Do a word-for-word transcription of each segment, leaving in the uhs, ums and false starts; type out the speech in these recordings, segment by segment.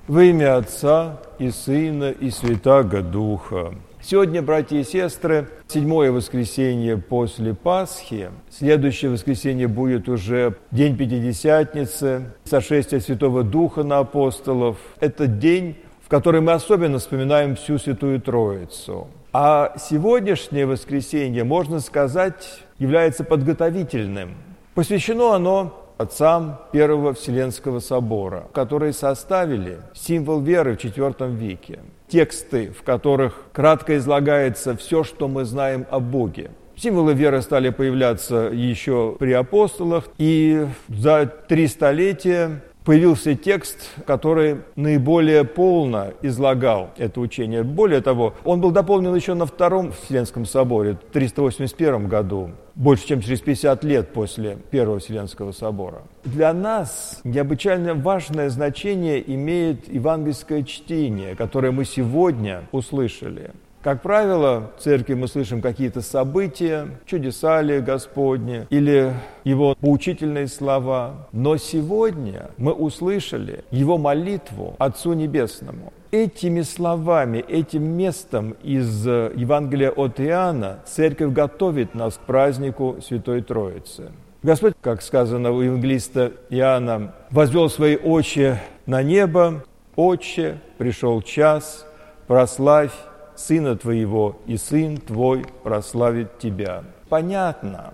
Во имя Отца и Сына и Святаго Духа. Сегодня, братья и сестры, седьмое воскресенье после Пасхи. Следующее воскресенье будет уже День Пятидесятницы, сошествие Святого Духа на апостолов. Это день, в который мы особенно вспоминаем всю Святую Троицу. А сегодняшнее воскресенье, можно сказать, является подготовительным. Посвящено оно отцам Первого Вселенского собора, которые составили символ веры в четвёртом веке. Тексты, в которых кратко излагается все, что мы знаем о Боге. Символы веры стали появляться еще при апостолах, и за три столетия появился текст, который наиболее полно излагал это учение. Более того, он был дополнен еще на Втором Вселенском соборе в триста восемьдесят первом году, больше чем через пятьдесят лет после Первого Вселенского собора. Для нас необычайно важное значение имеет евангельское чтение, которое мы сегодня услышали. Как правило, в церкви мы слышим какие-то события, чудеса ли Господни, или Его поучительные слова. Но сегодня мы услышали Его молитву Отцу Небесному. Этими словами, этим местом из Евангелия от Иоанна церковь готовит нас к празднику Святой Троицы. Господь, как сказано у евангелиста Иоанна, возвел свои очи на небо: «Отче, пришел час, прославь Сына Твоего, и Сын Твой прославит Тебя». Понятно,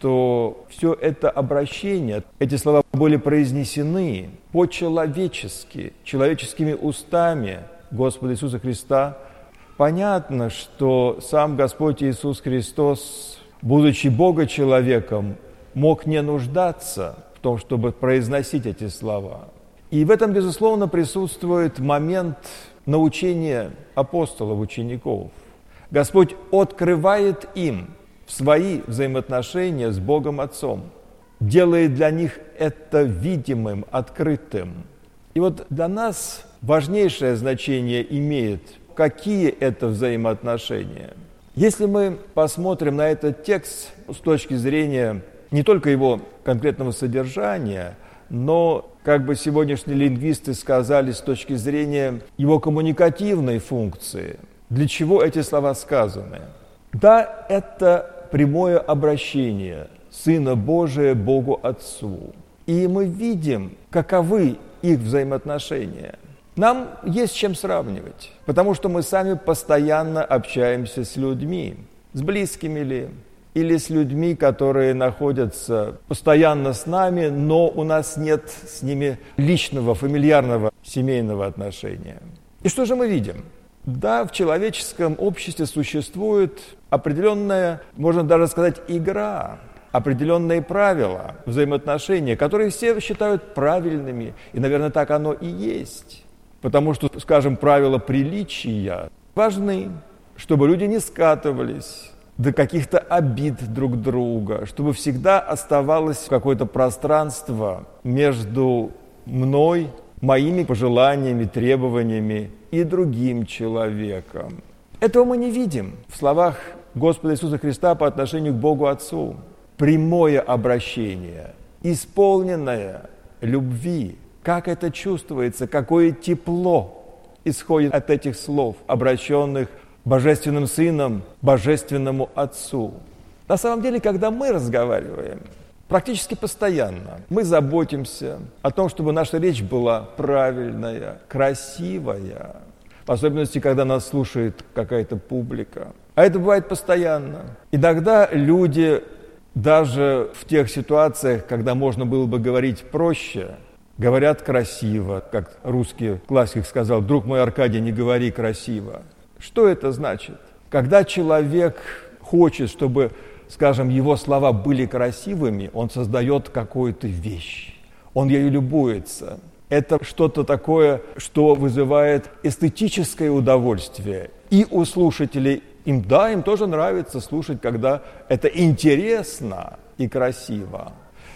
что все это обращение, эти слова были произнесены по-человечески, человеческими устами Господа Иисуса Христа. Понятно, что сам Господь Иисус Христос, будучи Бога-человеком, мог не нуждаться в том, чтобы произносить эти слова. И в этом, безусловно, присутствует момент научения апостолов, учеников. Господь открывает им свои взаимоотношения с Богом Отцом, делает для них это видимым, открытым. И вот для нас важнейшее значение имеет, какие это взаимоотношения. Если мы посмотрим на этот текст с точки зрения не только его конкретного содержания, но, как бы сегодняшние лингвисты сказали, с точки зрения его коммуникативной функции, для чего эти слова сказаны? Да, это прямое обращение Сына Божия Богу Отцу. И мы видим, каковы их взаимоотношения. Нам есть с чем сравнивать, потому что мы сами постоянно общаемся с людьми, с близкими ли, или с людьми, которые находятся постоянно с нами, но у нас нет с ними личного, фамильярного, семейного отношения. И что же мы видим? Да, в человеческом обществе существует определенная, можно даже сказать, игра, определенные правила взаимоотношения, которые все считают правильными, и, наверное, так оно и есть. Потому что, скажем, правила приличия важны, чтобы люди не скатывались до каких-то обид друг друга, чтобы всегда оставалось какое-то пространство между мной, моими пожеланиями, требованиями и другим человеком. Этого мы не видим в словах Господа Иисуса Христа по отношению к Богу Отцу. Прямое обращение, исполненное любви. Как это чувствуется, какое тепло исходит от этих слов, обращенных Божественным Сыном, Божественному Отцу. На самом деле, когда мы разговариваем, практически постоянно мы заботимся о том, чтобы наша речь была правильная, красивая, в особенности, когда нас слушает какая-то публика. А это бывает постоянно. Иногда люди, даже в тех ситуациях, когда можно было бы говорить проще, говорят красиво, как русский классик сказал: «Друг мой Аркадий, не говори красиво». Что это значит? Когда человек хочет, чтобы, скажем, его слова были красивыми, он создает какую-то вещь, он ею любуется. Это что-то такое, что вызывает эстетическое удовольствие. И у слушателей, им, да, им тоже нравится слушать, когда это интересно и красиво.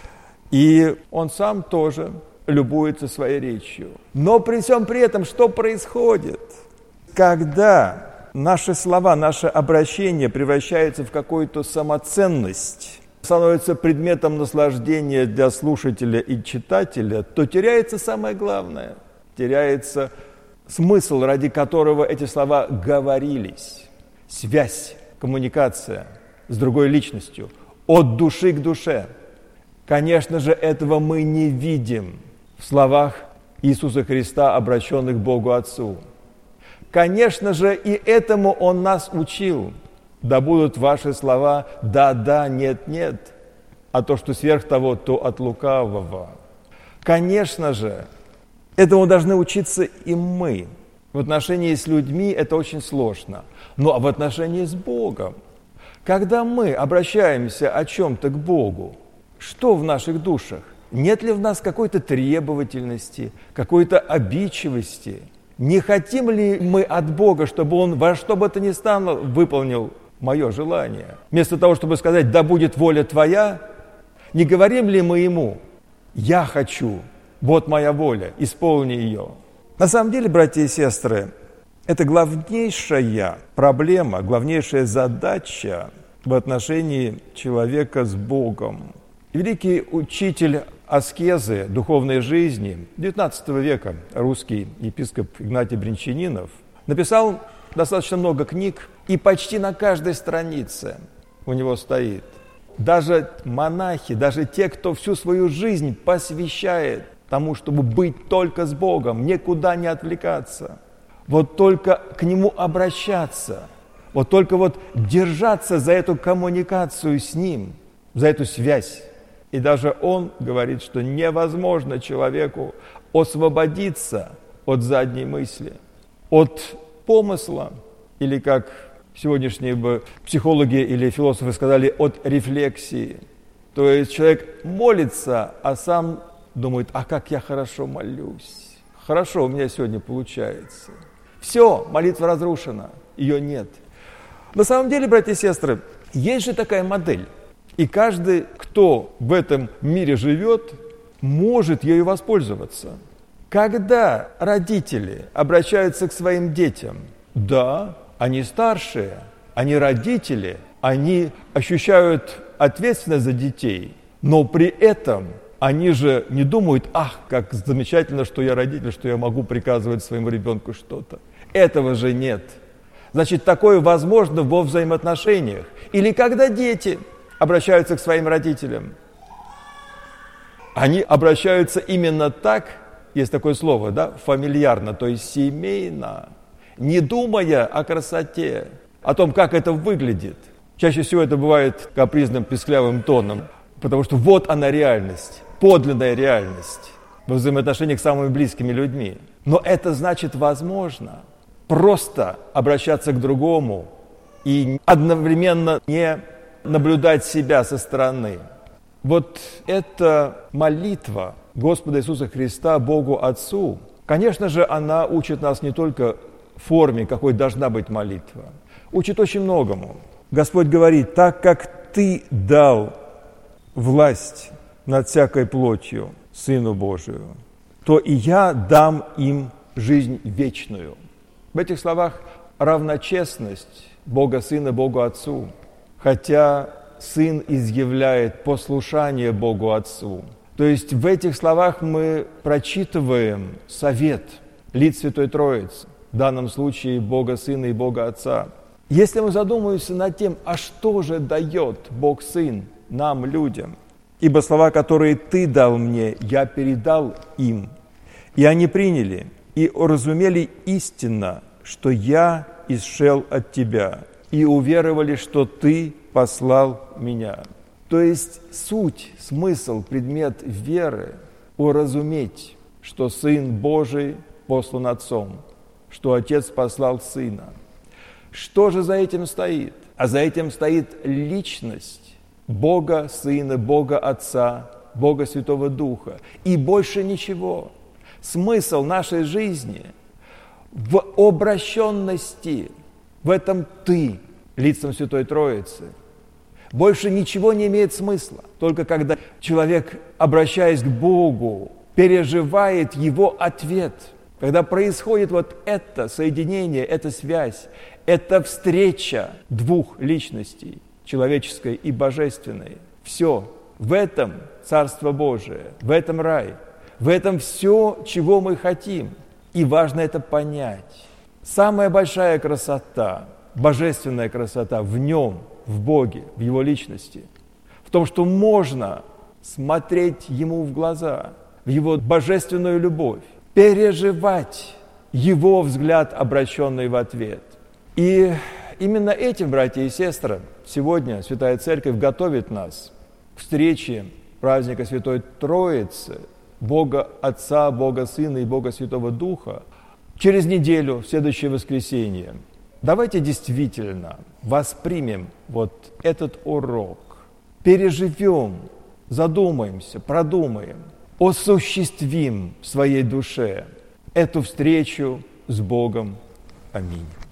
И он сам тоже любуется своей речью. Но при всем при этом, что происходит? Когда наши слова, наше обращение превращается в какую-то самоценность, становится предметом наслаждения для слушателя и читателя, то теряется самое главное. Теряется смысл, ради которого эти слова говорились. Связь, коммуникация с другой личностью, от души к душе. Конечно же, этого мы не видим в словах Иисуса Христа, обращенных к Богу Отцу. Конечно же, и этому Он нас учил. Да будут ваши слова «да-да», «нет-нет», а то, что сверх того, то от лукавого. Конечно же, этому должны учиться и мы. В отношении с людьми это очень сложно. Но в отношении с Богом, когда мы обращаемся о чем-то к Богу, что в наших душах? Нет ли в нас какой-то требовательности, какой-то обидчивости? Не хотим ли мы от Бога, чтобы Он во что бы то ни стало выполнил мое желание? Вместо того, чтобы сказать «да будет воля Твоя», не говорим ли мы Ему «я хочу, вот моя воля, исполни ее». На самом деле, братья и сестры, это главнейшая проблема, главнейшая задача в отношении человека с Богом. Великий учитель аскезы, духовной жизни девятнадцатого века, русский епископ Игнатий Брянчанинов, написал достаточно много книг, и почти на каждой странице у него стоит. Даже монахи, даже те, кто всю свою жизнь посвящает тому, чтобы быть только с Богом, никуда не отвлекаться, вот только к Нему обращаться, вот только вот держаться за эту коммуникацию с Ним, за эту связь. И даже он говорит, что невозможно человеку освободиться от задней мысли, от помысла, или, как сегодняшние бы психологи или философы сказали, от рефлексии. То есть человек молится, а сам думает, а как я хорошо молюсь. Хорошо, у меня сегодня получается. Все, молитва разрушена, ее нет. На самом деле, братья и сестры, есть же такая модель. И каждый, кто в этом мире живет, может ею воспользоваться. Когда родители обращаются к своим детям, да, они старшие, они родители, они ощущают ответственность за детей, но при этом они же не думают, ах, как замечательно, что я родитель, что я могу приказывать своему ребенку что-то. Этого же нет. Значит, такое возможно во взаимоотношениях. Или когда дети обращаются к своим родителям, они обращаются именно так, есть такое слово, да, фамильярно, то есть семейно, не думая о красоте, о том, как это выглядит. Чаще всего это бывает капризным, писклявым тоном, потому что вот она реальность, подлинная реальность во взаимоотношениях с самыми близкими людьми. Но это значит возможно просто обращаться к другому и одновременно не наблюдать себя со стороны. Вот эта молитва Господа Иисуса Христа Богу Отцу, конечно же, она учит нас не только форме, какой должна быть молитва, учит очень многому. Господь говорит, так как Ты дал власть над всякой плотью Сыну Божию, то и я дам им жизнь вечную. В этих словах равночестность Бога Сына Богу Отцу, хотя Сын изъявляет послушание Богу Отцу. То есть в этих словах мы прочитываем совет лиц Святой Троицы, в данном случае Бога Сына и Бога Отца. Если мы задумаемся над тем, а что же дает Бог Сын нам, людям? Ибо слова, которые Ты дал мне, я передал им, и они приняли, и уразумели истинно, что я исшел от Тебя, и уверовали, что Ты послал меня. То есть суть, смысл, предмет веры – уразуметь, что Сын Божий послан Отцом, что Отец послал Сына. Что же за этим стоит? А за этим стоит личность Бога Сына, Бога Отца, Бога Святого Духа. И больше ничего. Смысл нашей жизни в обращенности, в этом «ты» лицам Святой Троицы. Больше ничего не имеет смысла. Только когда человек, обращаясь к Богу, переживает Его ответ, когда происходит вот это соединение, эта связь, эта встреча двух личностей, человеческой и божественной. Все. В этом Царство Божие, в этом рай, в этом все, чего мы хотим. И важно это понять. Самая большая красота, божественная красота в Нем, в Боге, в Его личности, в том, что можно смотреть Ему в глаза, в Его божественную любовь, переживать Его взгляд, обращенный в ответ. И именно этим, братья и сестры, сегодня Святая Церковь готовит нас к встрече праздника Святой Троицы, Бога Отца, Бога Сына и Бога Святого Духа, через неделю, в следующее воскресенье. Давайте действительно воспримем вот этот урок, переживем, задумаемся, продумаем, осуществим в своей душе эту встречу с Богом. Аминь.